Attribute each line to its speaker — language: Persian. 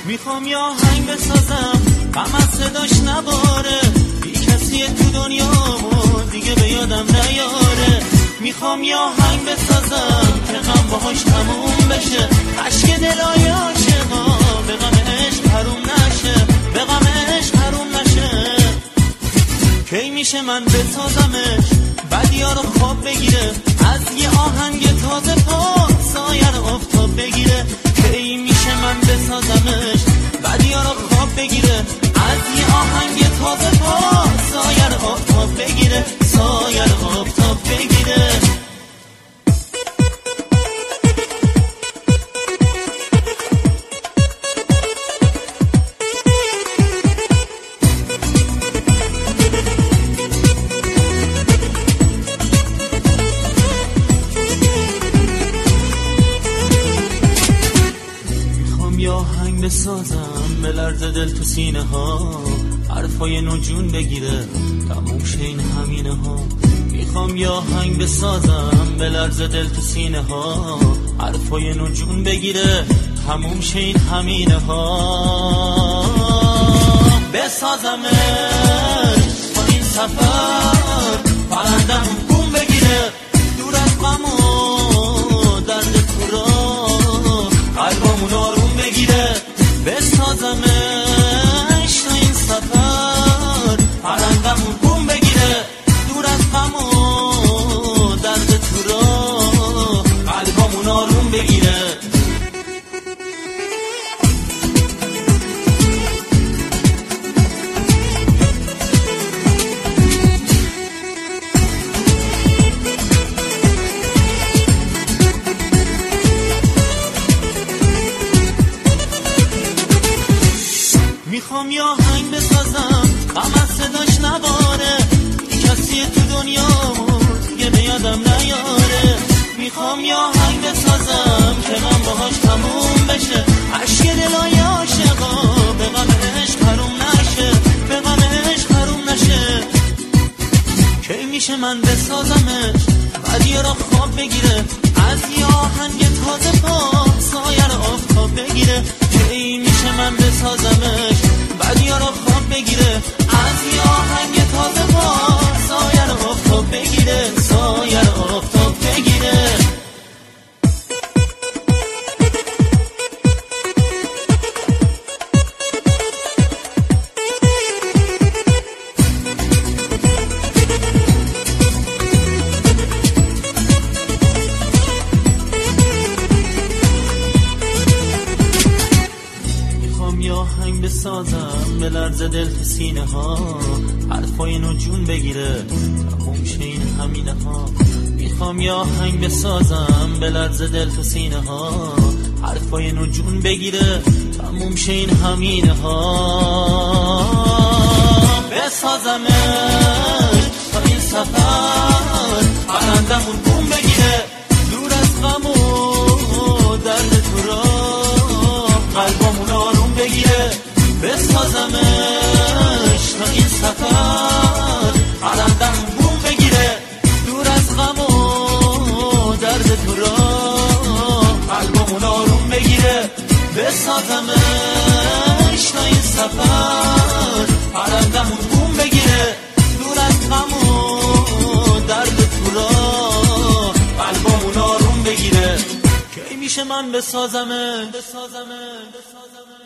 Speaker 1: میخوام یه آهنگ بسازم غم از صداش نباره، بی کسی تو دنیا دیگه به یادم نیاره. میخوام یه آهنگ بسازم که غم باهاش تموم بشه، عشق دلای عاشقا به غم عشق حروم نشه، به غم عشق حروم نشه. کی میشه من بسازمش بدیا رو خواب بگیره، از یه آهنگ تازه پا سایر آفتاب بگیره. کی میشه من بسازمش بدیا رو خواب بگیره، از یه آهنگ تازه پا سایر آفتاب بگیره، سایر آفتاب بگیره. یا آهنگ بسازم به لرز دل تو سینه ها، حرفای نجون بگیره تموم شه این همینه ها. میخوام یا آهنگ بسازم به لرز دل تو سینه ها، حرفای نجون بگیره تموم شه این همینه ها. بسازمش با این سفر پرندم بوم بگیره، دور از غم و درد تو را قلبمون آروم بگیره. بسازمش تا این سفر پرندمون بوم بگیره، دور از غم و درد تو را قلبمون آروم بگیره. میخوام یه آهنگ بسازم غم از صداش نباره، کسی تو دنیا دیگه به یادم نیاره. میخوام یه آهنگ بسازم که غم باهاش تموم بشه، عشق دلای عاشقا به غم عشق حروم نشه، به غم عشق حروم نشه. کی میشه من بسازمش بدیا را خواب بگیره، از یه آهنگ تازه پا سایر آفتاب بگیره. کی میشه من بسازمش بدیا را خواب بگیره، از یه آهنگ تازه پا سایر آفتاب بگیره، سایر آفتاب بگیره. یا آهنگ بسازم به لرز دل تو سینه ها، حرفای نجون بگیره تموم شه این همینه ها. میخوام یا آهنگ بسازم به لرز دل تو سینه ها، حرفای نجون بگیره تموم شه این همینه ها. بسازمش تا این سفر پرندمون بوم بگیره، دور از غم و درد تو را قلبمون آروم بگیره. بسازمش تا این سفر پرندم بوم بگیره، دور از غم و درد تو را قلبمون آروم بگیره. بسازمش تا این سفر پرندمون بوم بگیره، دور از غم و درد تو را قلبمون آروم بگیره. کی میشه من بسازمش